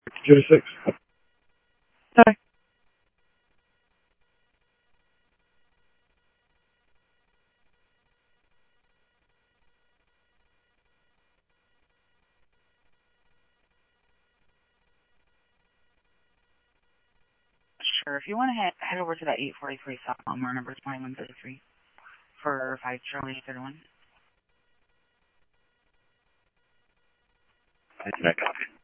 06. Sorry. Sure. If you want to head over to that 843 South Elmore, number 2133 for 5 Charlie 31. I copy.